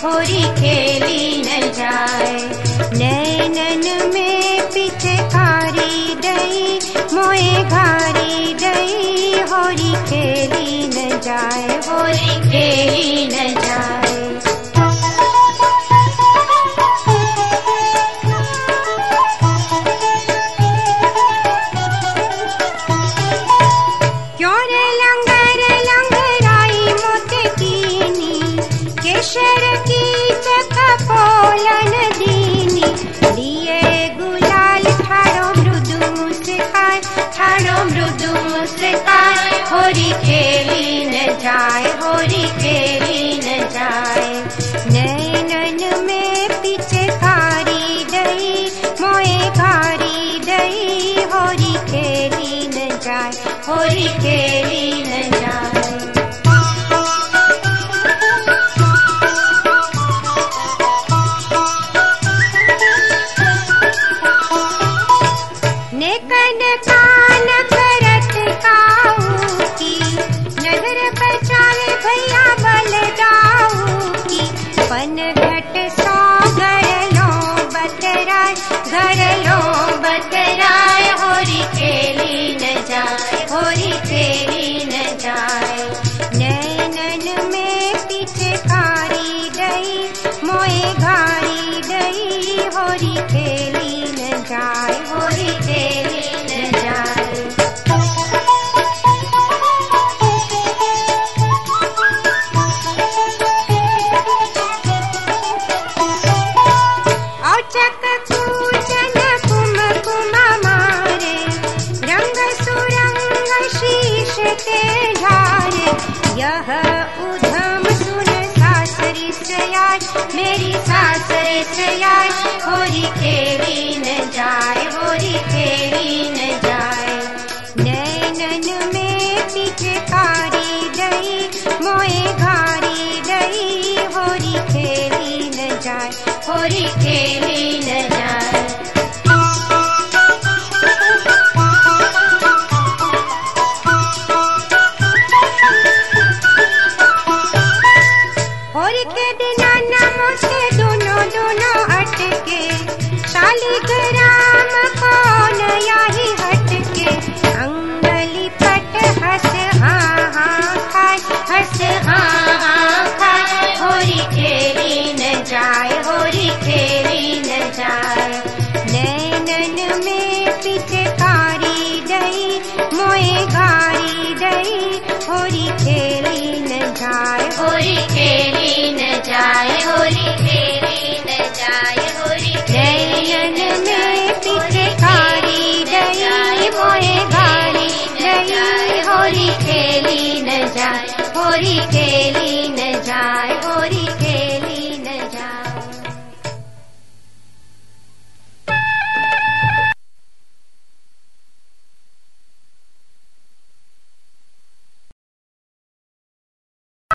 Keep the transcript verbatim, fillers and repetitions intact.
होरी खेली न जाए। नैनन में पिचकारी दई मोए घारी दई होरी खेली न जाए, होरी खेली न जाए। केशर की चखपोलन दीनी लिए गुलाल ठाड़ो मृदु मुस्कान, ठाड़ो मृदु मुस्कान होरी खेली न जाए, होरी खेली न जाए। नैनन में पिचकारी दई मोए घारी दई होरी खेली न जाए, होरी खेली न जाए। नेकन कान करत काऊ की नजर बचावे भैया बलदाऊ की। पन घट सौ घर लो बतराय, घर लो बतराय होरी खेली न जाए, होरी खेली न जाए। नैनन में पिचकारी दई मोए घारी दई होरी खेली न जाए, होरी खेली न जाए। औचक कूचन कुम कुमा मारे रंग सुरंग शीश के झारे। यह उधम सुन सासरी सयाज मेरी सासरी सयाज होरी खेली न जाए, होरी खेली न जाए। नैनन में पिचकारी दई मोए घारी दई होरी खेली न जाए, होरी खेली न जाए। होरी के बिना नमो से दोनों दोनों अटके शालिग्राम कौन याही हटके। अंगली पट हंस हाँ हाँ खाए, हंस हाँ हाँ खाए होरी खेली न जाए, होरी खेली न जाए। नैनन में पिचकारी दई मोए घारी दई होरी खेली न जाए, होरी खेली न जाए, होरी खेली न जाए, होरी। नैनन में पिचकारी दई मोए घारी दई होरी खेली न जाए, होरी खेली न जाए।